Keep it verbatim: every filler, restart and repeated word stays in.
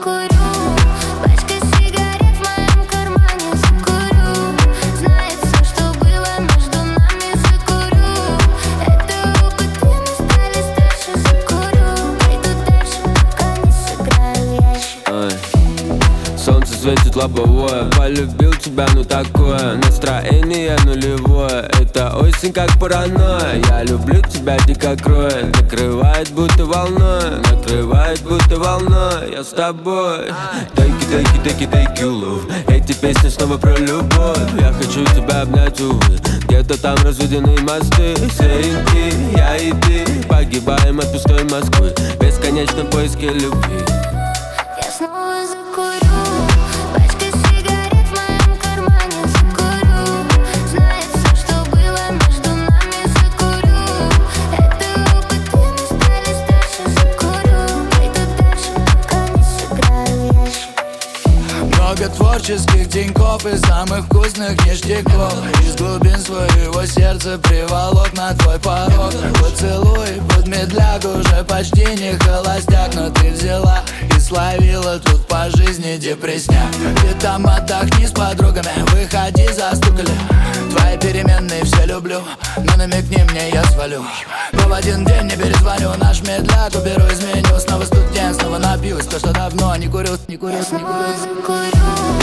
закурю. Пачка сигарет в моем кармане, закурю. Знает все, что было между нами, закурю. Это опыт, и мы стали старше, закурю. Пойду дальше, пока не сыграю в ящик. Солнце светит лобовое, полюбил тебя, ну такое. Настроение нулевое, это осень как паранойя. Я люблю тебя дико кроет, накрывает будто волной. Накрывает будто волной, я с тобой. Take it, take it, take it, take you love. Эти песни снова про любовь. Я хочу тебя обнять, увы. Где-то там разведены мосты, сеянки, я и ты. Погибаем от пустой Москвы, бесконечном поиске любви. Я снова закурю. Пачка сигарет в моем кармане, закурю. Знает все, что было между нами, закурю. Это опыт, и мы стали старше, закурю. Пойду дальше, пока не сыграю в ящик. Много творческих деньков и самых вкусных ништяков. Из глубин своего сердца приволок на твой порог. Поцелуй под медляк, уже почти не холостяк. Но ты взяла и словила тут по жизни депресняк. Ты там отдохни с подругами, выходи, застукали. Твои переменные все люблю, но намекни мне, я свалю. Но в один день не перезвоню, наш медляк уберу из меню. Снова студент, снова напьюсь, то, что давно не курю, не курю, не курю. Снова закурю.